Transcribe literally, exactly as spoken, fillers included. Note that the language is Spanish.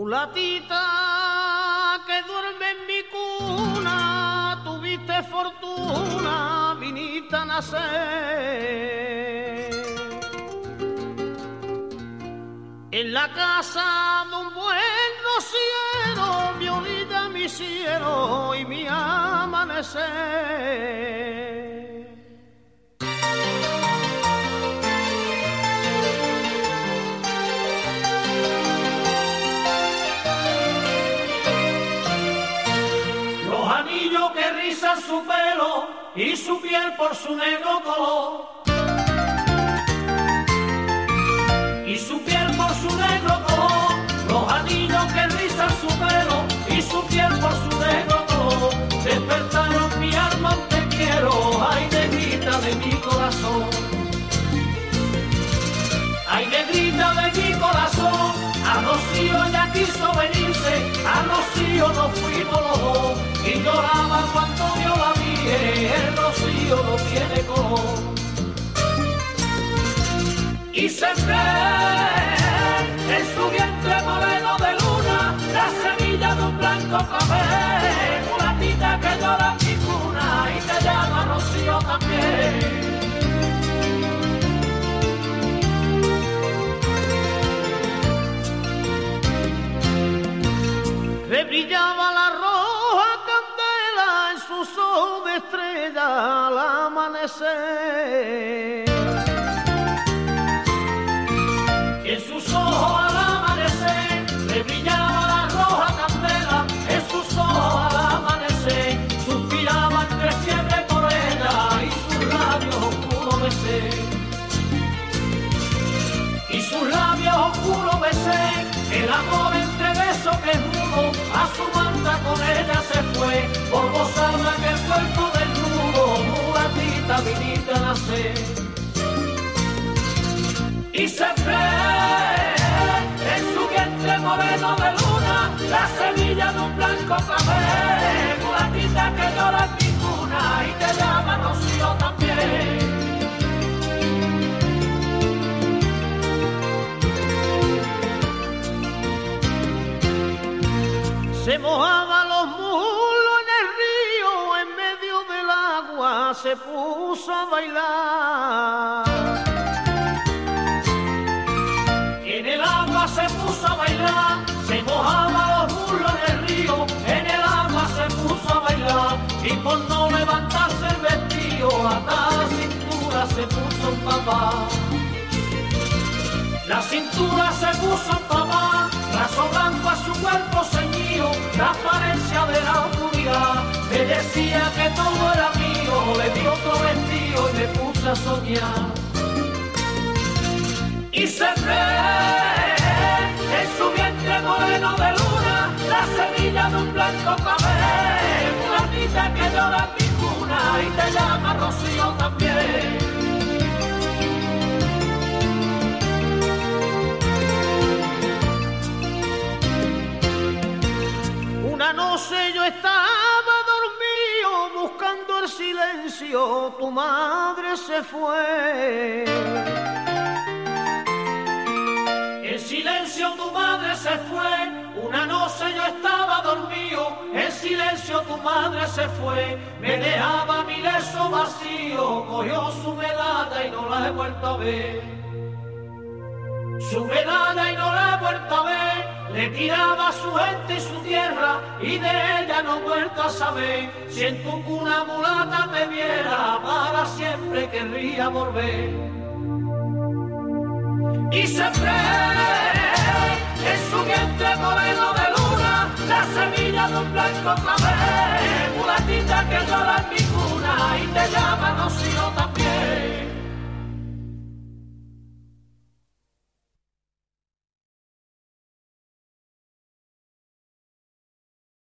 Mulatita que duerme en mi cuna, tuviste fortuna, viniste a nacer en la casa de un buen rociero, mi orilla, mi cielo y mi amanecer. Que rizan su pelo y su piel por su negro color, y su piel por su negro color, los anillos que rizan su pelo y su piel por su negro color, despertaron mi alma, te quiero, ay negrita de mi corazón, ay negrita de mi corazón, a Rocío ya quiso venirse, a Rocío nos fuimos los dos, y lloraba cuando yo la vi, el rocío no tiene color. Y sembré en su vientre moreno de luna la semilla de un blanco café, mulatita que llora en mi cuna y te llama Rocío también. Le brillaba la roja candela en sus ojos de estrella al amanecer. En sus ojos al amanecer le brillaba la roja candela, en sus ojos al amanecer suspiraba entre fiebre por ella y sus labios oscuros besé. Y sus labios oscuros besé, el amor entre besos que es mudo, a su manta con ella se fue, por gozarme aquel cuerpo desnudo, mulatita viniste a nacer. Y sembré en su vientre moreno de luna la semilla de un blanco café, mulatita que llora en mi cuna y te llama Rocío también. Se mojaban los muslos en el río, en medio del agua se puso a bailar. En el agua se puso a bailar, se mojaban los muslos en el río, en el agua se puso a bailar, y por no levantarse el vestido, hasta la cintura se puso a empapar. La cintura se puso a empapar, brazo blanco a su cuerpo ceñido, transparencia de la oscuridad, me decía que todo era mío, le di otro vestido y me puse a soñar. Y sembré en su vientre moreno de luna la semilla de un blanco café, mulatita que llora en mi cuna y te llama Rocío también. Una noche yo estaba dormido buscando el silencio, tu madre se fue. En silencio tu madre se fue, una noche yo estaba dormido, en silencio tu madre se fue, me dejaba mi lecho vacío, cogió su medalla y no la he vuelto a ver. Su medalla y no la he vuelto a ver, le tiraba a su gente y su tierra, y de ella no he vuelto a saber. Si en tu cuna mulata te viera, para siempre querría volver. Y sembré en su vientre moreno de luna la semilla de un blanco café, mulatita que llora en mi cuna y te llama Rocío también.